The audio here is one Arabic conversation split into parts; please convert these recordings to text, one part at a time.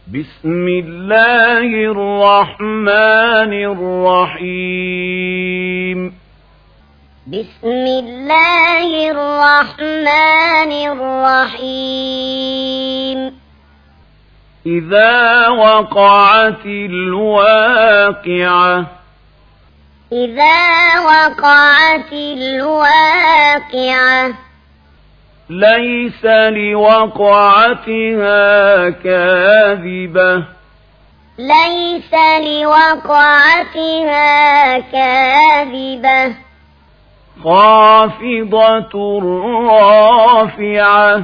بسم الله الرحمن الرحيم بسم الله الرحمن الرحيم إذا وقعت الواقعة إذا وقعت الواقعة ليس لوقعتها كاذبة ليس لوقعتها كاذبة خافضة رافعة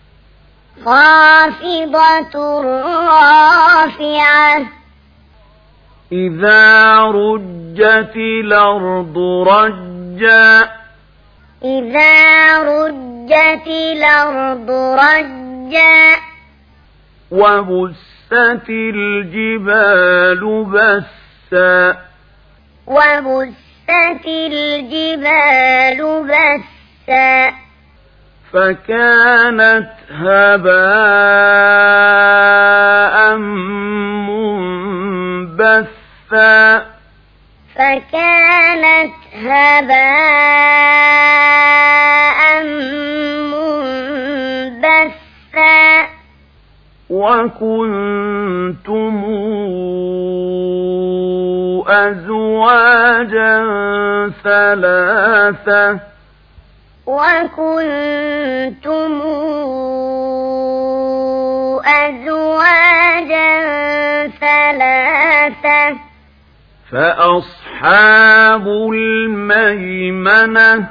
خافضة رافعة إذا رجت الأرض رجا إذا رجت الأرض رجا وبست الجبال بسا وبست الجبال بسا فكانت هباء منبثا فكانت هباء منبثا وكنتم أزواجا ثلاثة وكنتم أزواجا ثلاثة فأصحاب الميمنة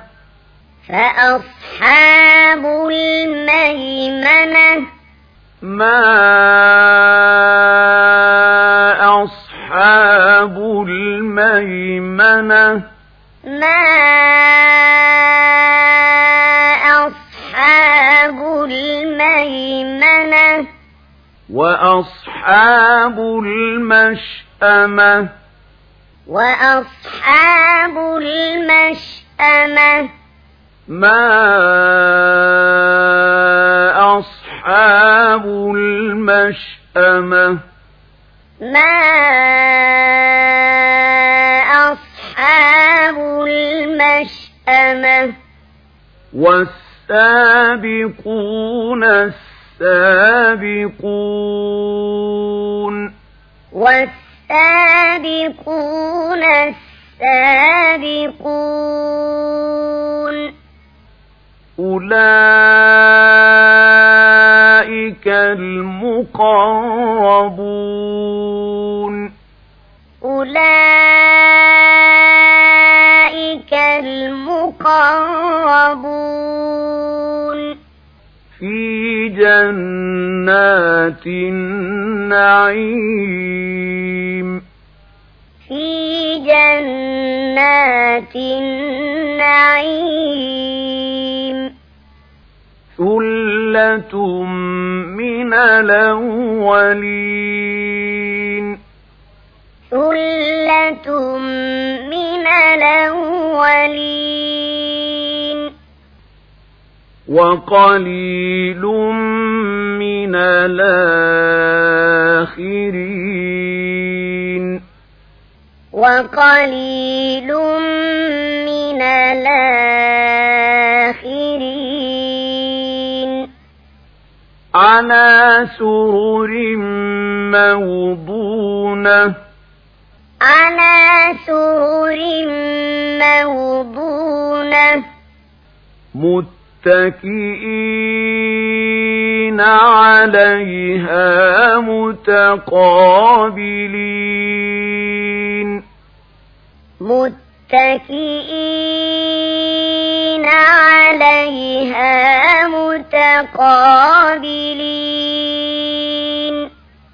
فأصحاب الميمنة ما أصحاب الميمنة ما أصحاب الميمنة وأصحاب المشأمة وأصحاب المشأمة ما أصحاب المشأمة ما أصحاب المشأمة والسابقون السابقون والسابقون السابقون أولئك المقربون أولئك المقربون في جنات النعيم في جنات النعيم ثلة من الأولين ثلة من الأولين وقليل من الآخرين وقليل من الآخرين على سرر موضونة على سرر موضونة متكئين عليها متقابلين متكئين عليها متقابلين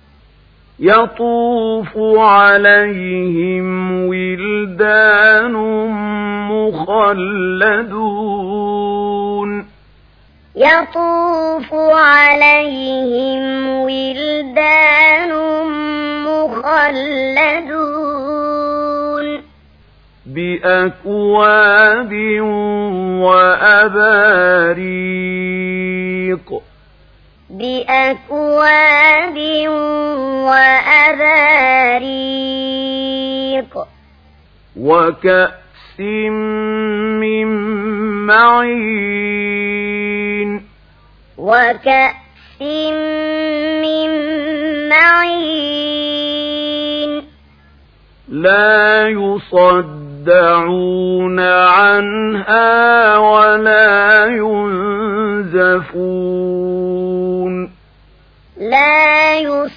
يطوف عليهم ولدان مخلدون يطوف عليهم ولدان مخلدون بأكواب وأباريق بأكواب وكأس من معين وكأس من معين لا يصدعون عنها ولا ينزفون لا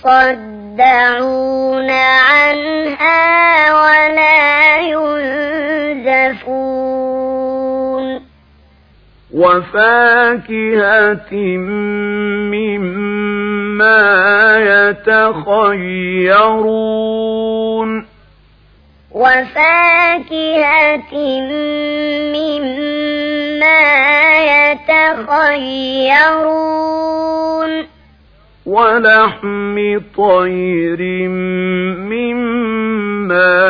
يصدعون عنها ولا ينزفون وفاكهة مما يتخيرون وفاكهة مما يتخيرون ولحم طير مما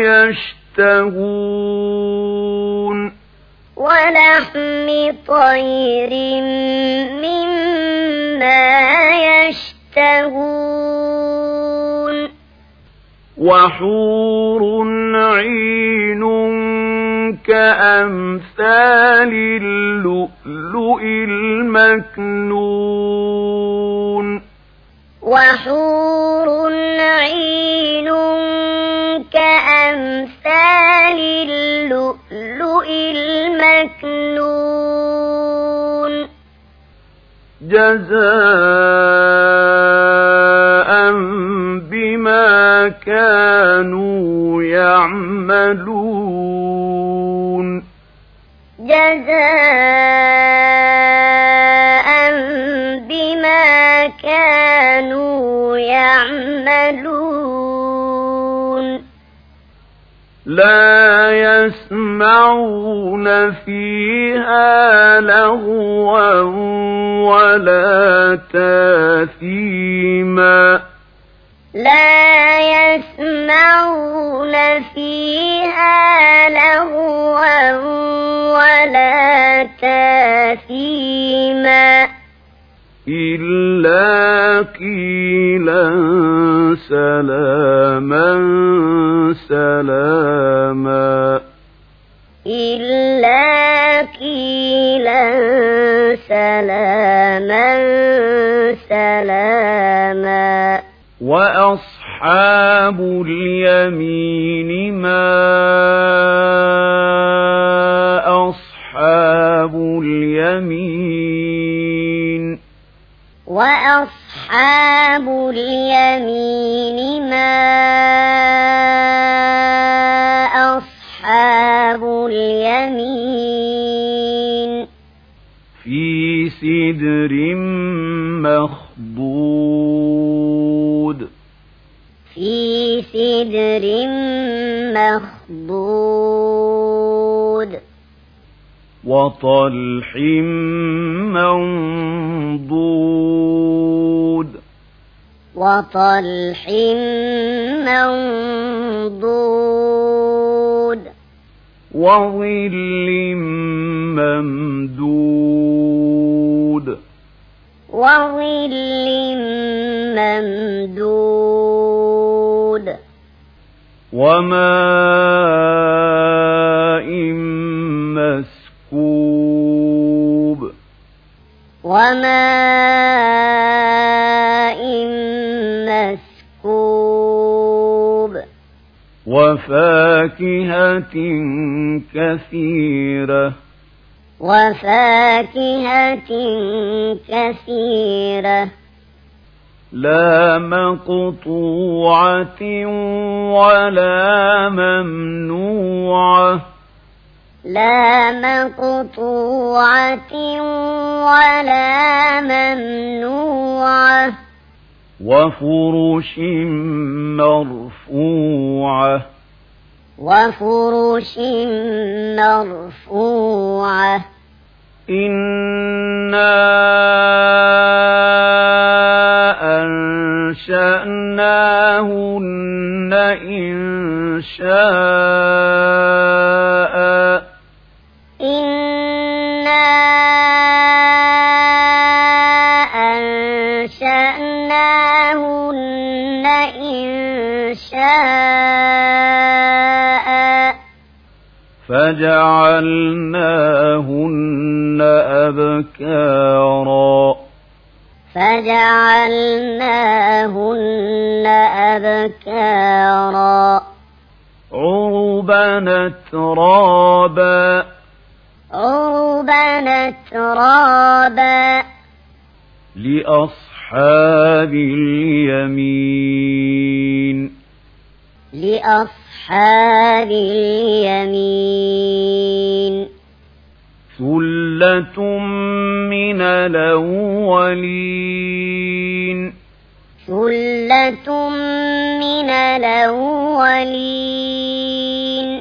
يشتهون ولحم طير مما يشتهون وحور عين كأمثال اللؤلؤ المكنون وحور عين كأمثال اللؤلؤ المكنون جزاء بما كانوا يعملون جزاء بما كانوا يعملون لا يسمعون فيها لغوا ولا تاثيما لا يسمعون فيها لغوا ولا تاثيما إلا قيلا سلاما سلاما إلا قيلا سلاما سلاما وأصحاب اليمين ما أصحاب اليمين وأصحاب اليمين ما أصحاب اليمين في سدر مخضود في سدر مخضود وطلح منضود وطلح منضود وظل ممدود وظل ممدود وماء مسكوب وماء مسكوب وفاكهة كثيرة وفاكهة كثيرة لا مقطوعة ولا ممنوعة لا مقطوعة ولا ممنوعة وفرش مرفوعة وفرش مرفوعة إنا أنشأناهن إنشاء إنا أنشأناهن إنشاء فجعلناهن أبكارا فجعلناهن أبكارا عربا أترابا عربا أترابا لأصحاب اليمين لأصحاب اليمين ثلة من الأولين ثلة من الأولين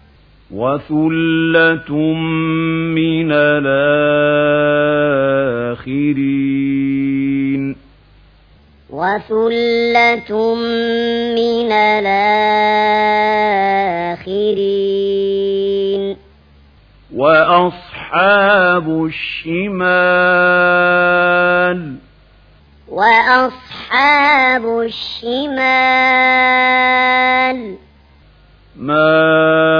وثلة من الآخرين وثلة من الآخرين وأصحاب الشمال وأصحاب الشمال ما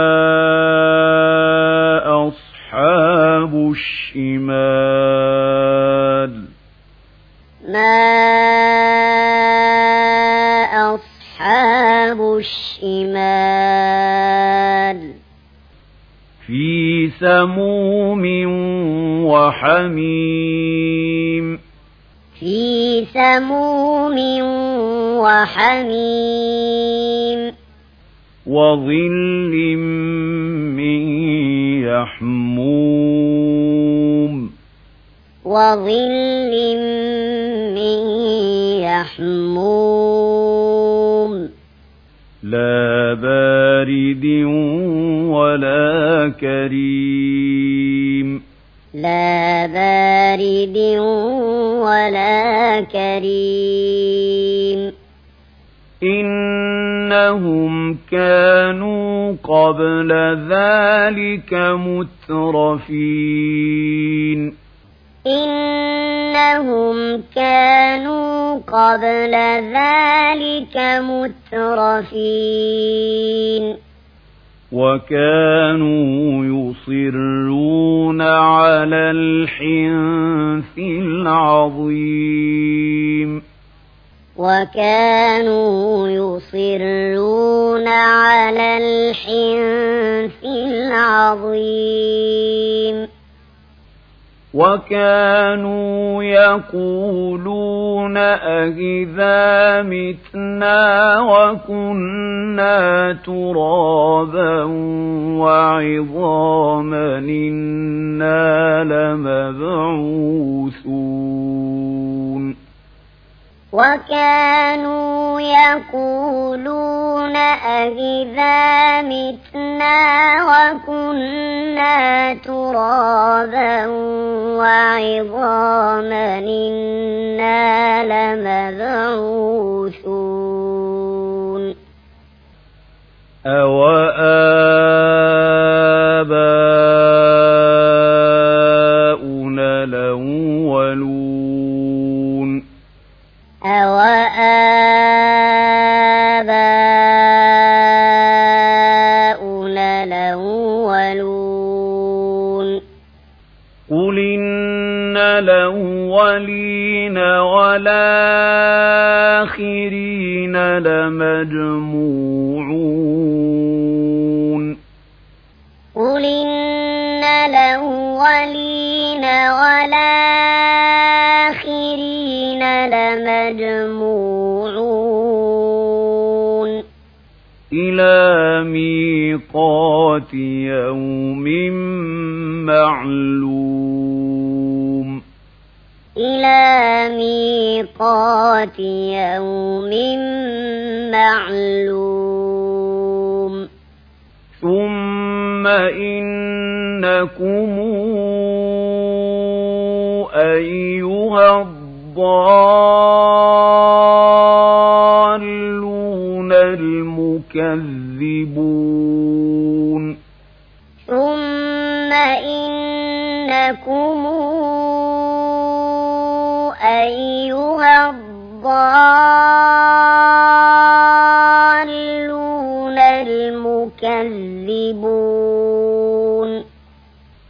أصحاب الشمال ما أصحاب الشمال في سموم وحميم في سموم وحميم وظل من يحموم وظل من يحموم لا بارد ولا كريم لا بارد ولا كريم إنهم كانوا قبل ذلك مترفين إنهم كانوا قبل ذلك مترفين وكانوا يصرون على الحنث العظيم وكانوا يصرون على الحنث العظيم وكانوا يقولون أإذا متنا وكنا ترابا وعظاما إنا لمبعوثون وكانوا يقولون أإذا متنا وكنا ترابا وعظاما إنا لمبعوثون أوآباؤنا الأولون أوآباؤنا الأولون قل إن الأولين والآخرين لمجموعون قل إن الأولين والآخرين لمجموعون إلى ميقات يوم معلوم إلى ميقات يوم معلوم ثم إنكم أيها الضالون المكذبون ثم إنكم أيها الضالون المكذبون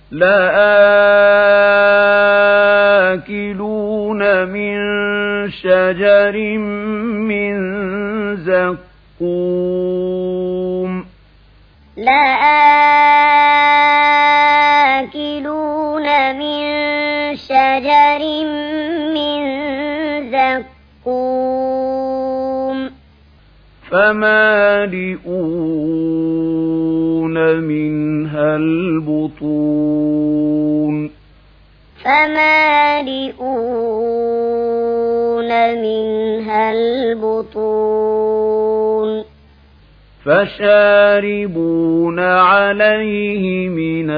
لآكلون من شجر من زقوم لآكلون من شجر من زقوم فمالئون منها البطون فمالئون منها البطون فشاربون عليه من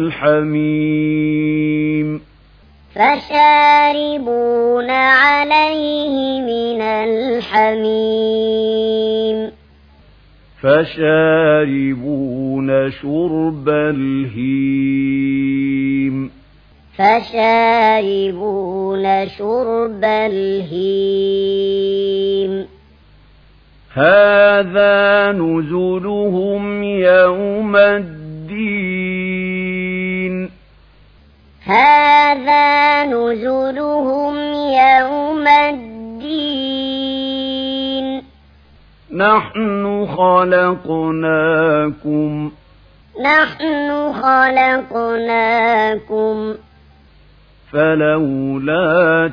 الحميم فشاربون عليه من الحميم فشاربون شرب الهيم فشاربون شرب الهيم هذا نزلهم يوم الدين هذا نزلهم يوم الدين نحن خلقناكم فلولا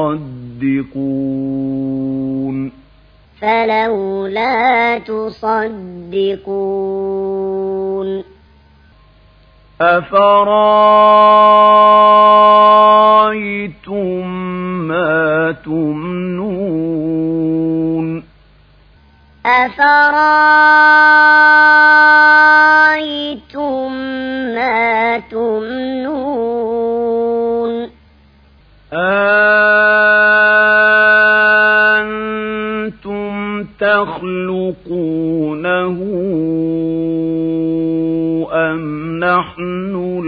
تصدقون أفرأيتم ما تمنون أأنتم تخلقونه أم نحن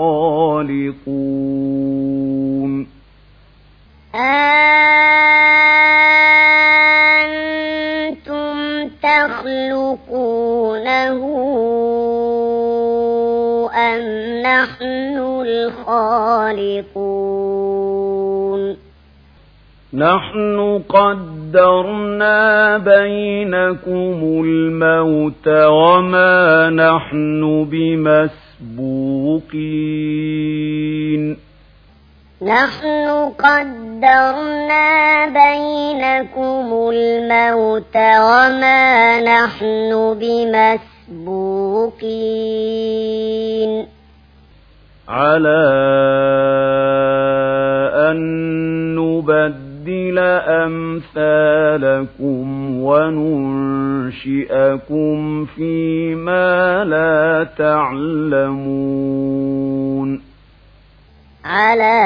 الخالقون أأنتم تخلقونه أم نحن الخالقون نحن قدرنا بينكم الموت وما نحن بمسبوقين نحن قدرنا بينكم الموت وما نحن بمسبوقين على أن نبدل أمثالكم وننشئكم فيما لا تعلمون على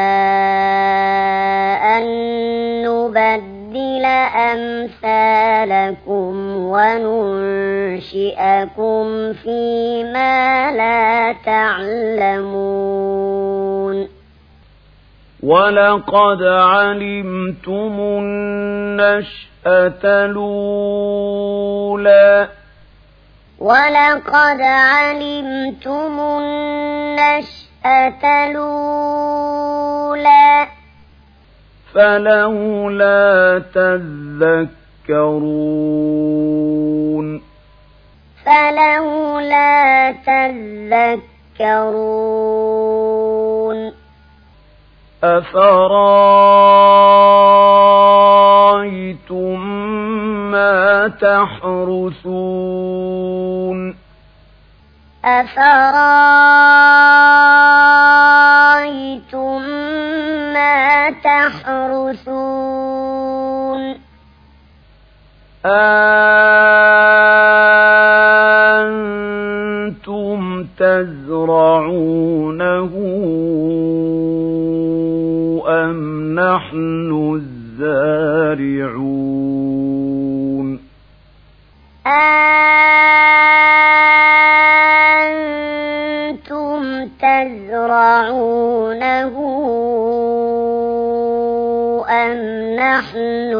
أن نبدل أمثالكم وننشئكم فيما لا تعلمون ولقد علمتم النشأة الأولى ولقد علمتم النشأة الأولى فلولا تذكرون أفرأيتم ما تحرثون أفرأيتم ما تحرثون أأنتم تزرعونه أم نحن الزارعون أأنتم تزرعونه أم نحن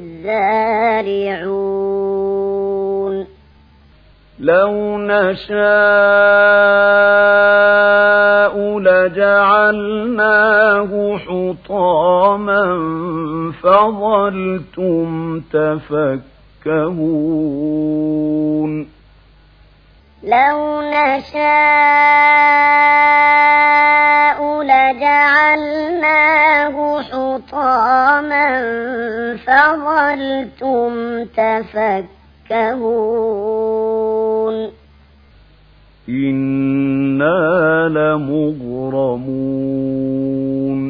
الزارعون لو نشاء لجعلناه حطاما فظلتم تفكهون لو نشاء لجعلناه حطاما فظلتم تفكهون إنا لمغرمون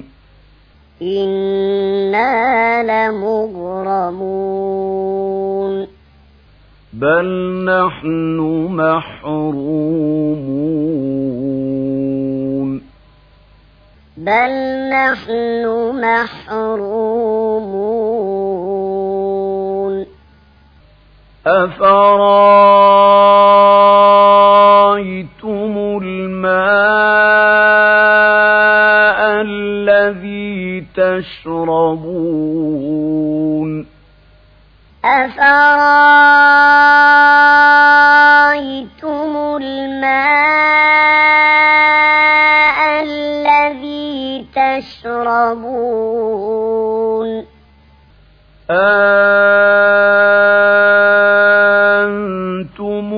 بل نحن محرومون أفرأيتم الماء الذي تشربون أأنتم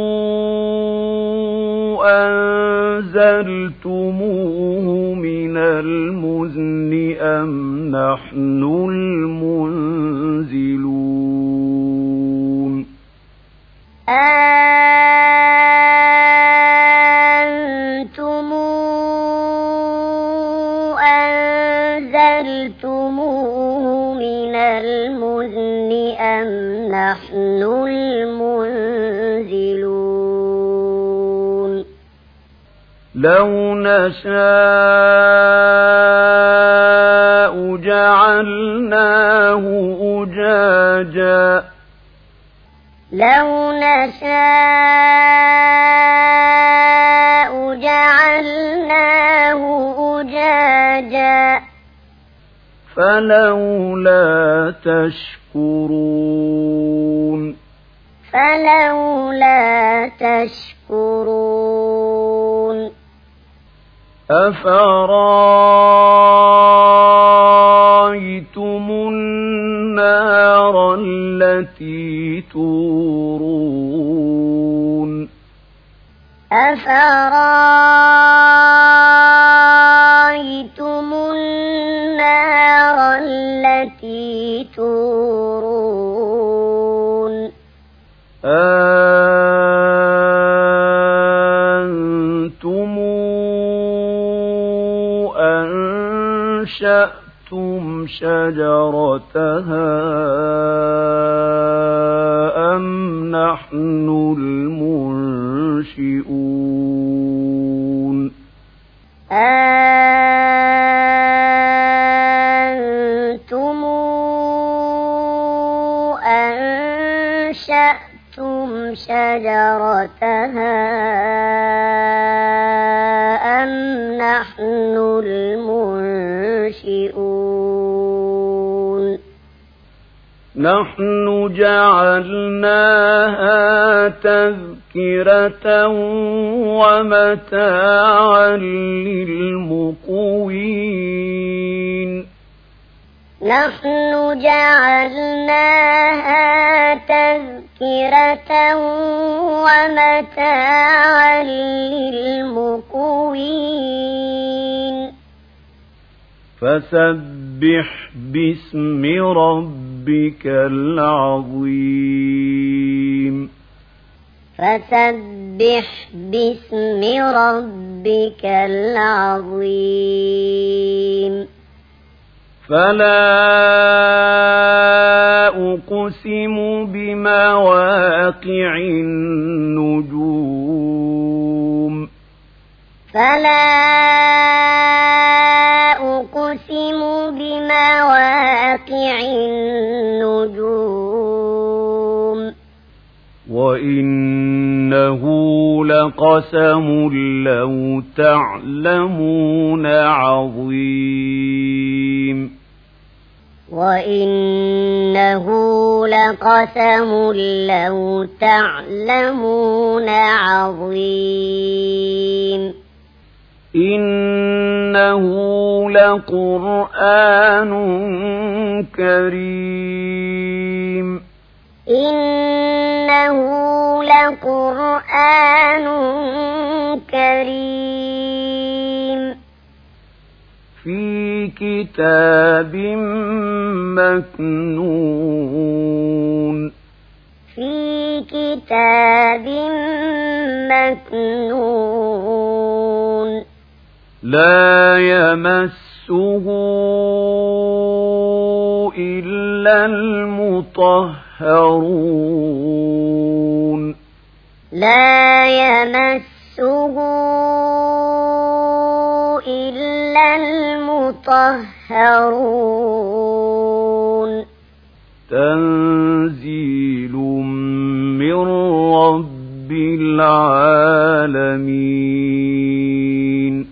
أنزلتموه من المزن أم نحن المنزلون أأنتم أنزلتموه من المزن أم نحن المنزلون لو نشاء جعلناه أجاجا فلولا تشكرون أفرأيتم النار التي تورون أأنتم أنشأتم شجرتها أم نحن المنشئون أأنتم أنشأتم شجرتها أم نحن المنشئون نحن جعلناها تذكرة ومتاعا للمقوين فسبح باسم ربك العظيم فلا أقسم بمواقع النجوم وإنه لقسم لو تعلمون عظيم وإنه لقسم لو تعلمون عظيم إنه لقرآن كريم إنه لقرآن كريم في كتاب مكنون في كتاب مكنون لا يمسه إلا المطهرون لا يمسه إلا المطهرون تنزيل من رب العالمين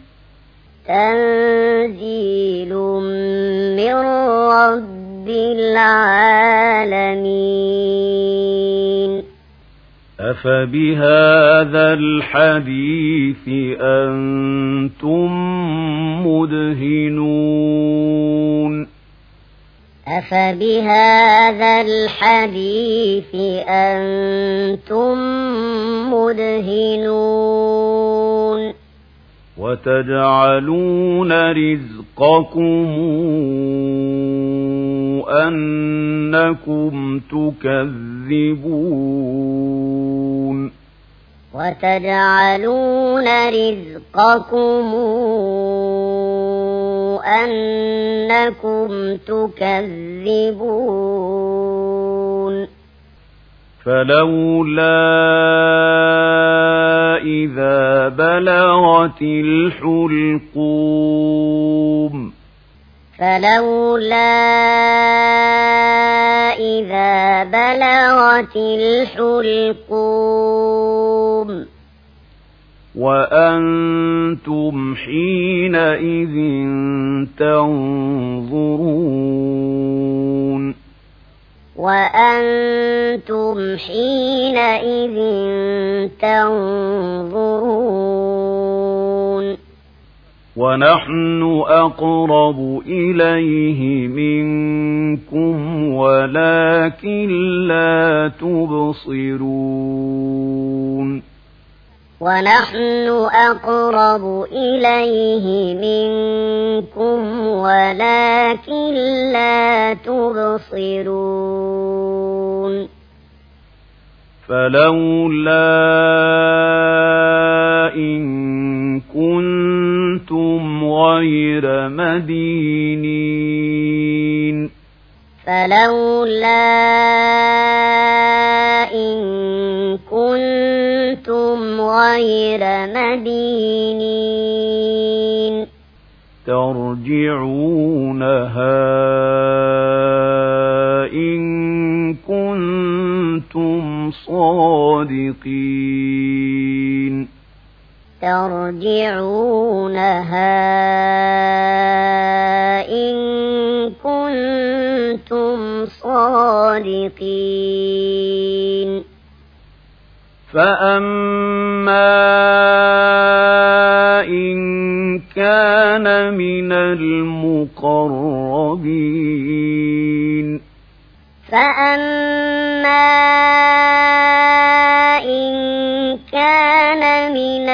تنزيل من رب العالمين أفبهذا الحديث أنتم مدهنون أفبهذا الحديث أنتم مدهنون وتجعلون رزقكم أنكم تكذبون وتجعلون رزقكم أنكم تكذبون فلولا إذا بلغت الحلقوم فلولا إذا بلغت الحلقوم وأنتم حينئذ تنظرون وأنتم حينئذ تنظرون ونحن أقرب إليه منكم ولكن لا تبصرون ونحن أقرب إليه منكم ولكن لا تبصرون فلولا إن كنتم غير مدينين فلولا إن كنتم غير مدينين ترجعونها إن كنتم صادقين ترجعونها إن كنتم صادقين فأما إن كان من المقربين فأما إن كان من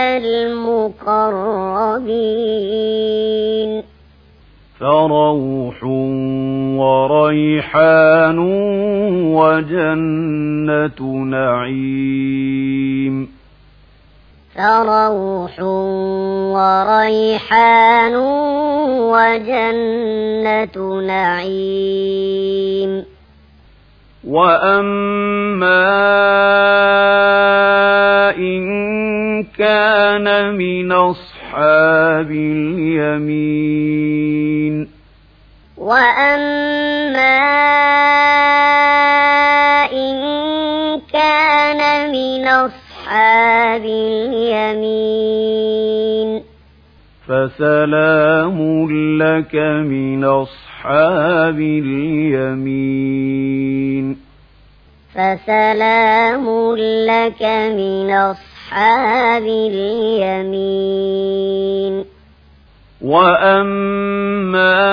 المقربين فروح وريحان وجنة نعيم فروح وريحان وجنة نعيم وأما إن كان من أصحاب اليمين وأما إن كان من أصحاب اليمين فسلام لك من أصحاب اليمين فسلام لك من أصحاب اليمين وأما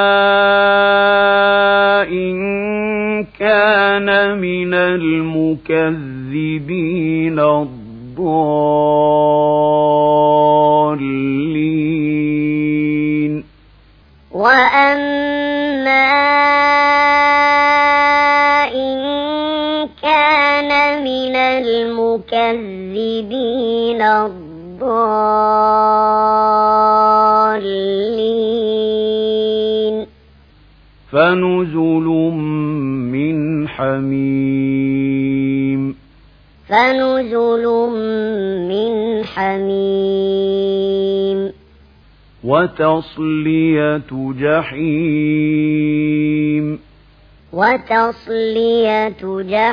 إن كان من المكذبين الضالين وأما إن كان من المكذبين الضالين فنزل من حميم فنزل من حميم وتصلية جحيم وتصلية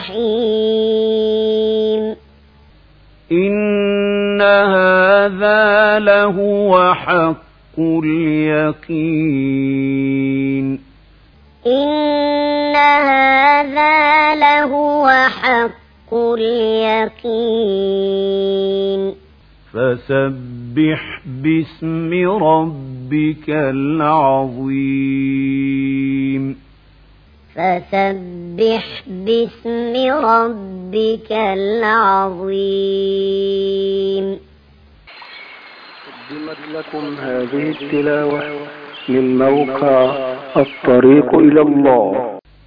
جحيم إن هذا لهو حق اليقين إن هذا لهو حق اليقين فسبح باسم ربك العظيم فسبح باسم ربك العظيم. قدمت لكم هذه التلاوة من موقع الطريق إلى الله.